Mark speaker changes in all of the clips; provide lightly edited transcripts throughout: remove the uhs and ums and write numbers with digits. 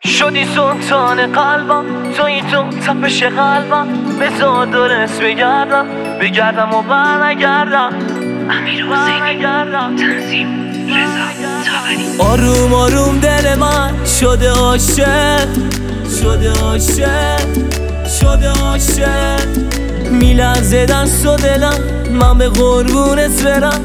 Speaker 1: شدی سلطان قلبم، توی تو تپش قلبم. بذار درست بگردم و برنگردم.
Speaker 2: امیر حسینی، تنظیم رضا طاهری.
Speaker 1: آروم آروم دل من شده عاشق، شده عاشق. میلرزه دست و دلم، من به قربونت برم.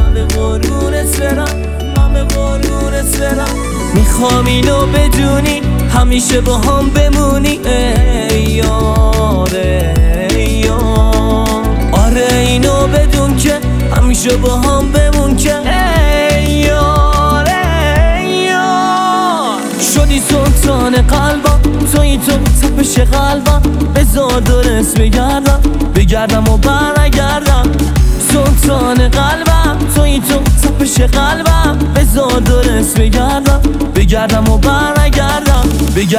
Speaker 1: میخوام اینو بدونی، همیشه با هم بمونی. ای یار، ای یار. آره اینو بدون که همیشه با هم بمون که ای یار، ای یار. شدی سلطان قلبم، توی تو تپش قلبم. بذار درست بگردم و برنگردم. سلطان قلبم، توی تو تپش قلبم. بذار درست بگردم و برنگردم.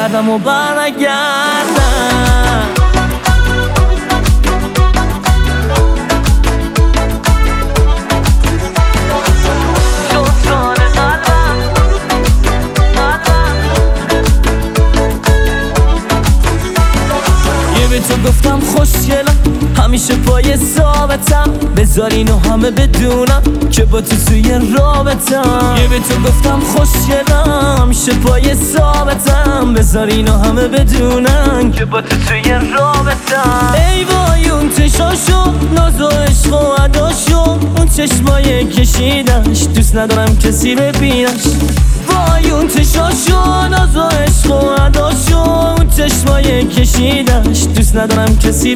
Speaker 1: به تو گفتم خوشگلم، همیشه پای ثابتم. بذار اینو همه بدونم که با تو توی رابطم. به تو گفتم خوشگلم، همیشه پای ثابتم. بذار اینو همه بدونم که با تو توی رابطم. ای وای اون چشاشو، ناز و عشق و عداشو، اون چشمای کشیدش، دوست ندارم کسی ببینش. وای اون چشاشو، ناز و عشق و عداشو، اون چشمای کشیدش، دوست ندارم کسی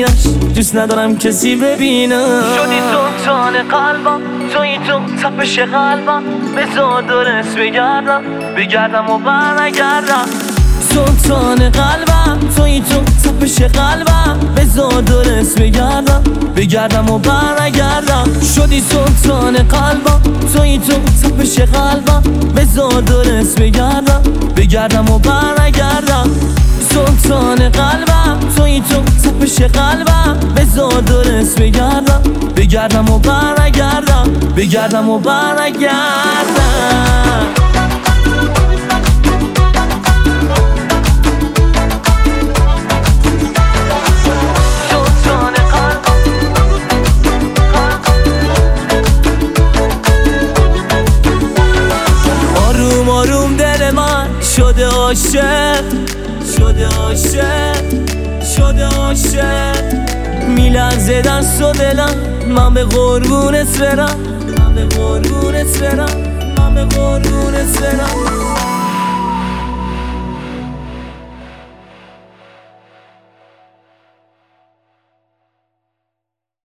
Speaker 1: ببینم. شدی سلطان قلبم، توی تو تپش قلبم. بذار درست بگردم و برنگردم. سلطان قلبم، توی تو تپش قلبم. بذار درست بگردم و برنگردم. شدی سلطان قلبم، توی تو تپش قلبم. بذار درست بگردم و برنگردم. سلطان قلبم، توی تو تپش قلبم. بذار درست بگردم و برنگردم. آروم دل من شده عاشق، شده عاشق. میلرزه دست و دلم، من به قربونت برم.